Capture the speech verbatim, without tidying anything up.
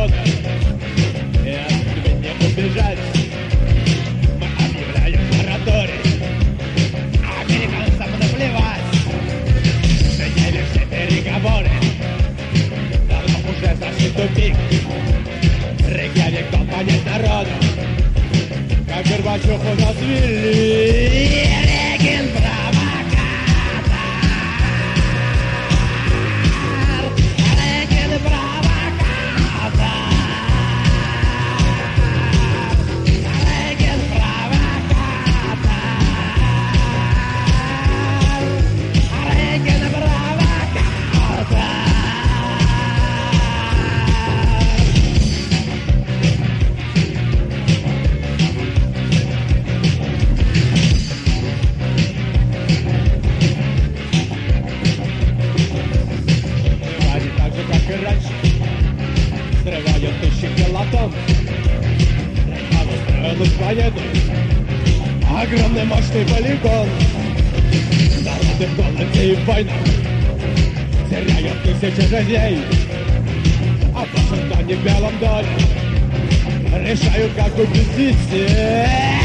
народа, и от тебя не убежать. Мы объявляем мораторий, американцам наплевать. Заняли все переговоры, давно уже зашли в тупик. Рейкьявик дал понять народу, как Горбачев у нас вели. Регин провокатор, Регин провокатор, Регин провокатор, Регин провокатор. Срывают тысячи килотонн. Рейхман устроил их планету, огромный мощный полигон. Народы в голоде и в войнах теряют тысячи жизней, а в Вашингтоне в Белом доме решают, как убедить всех.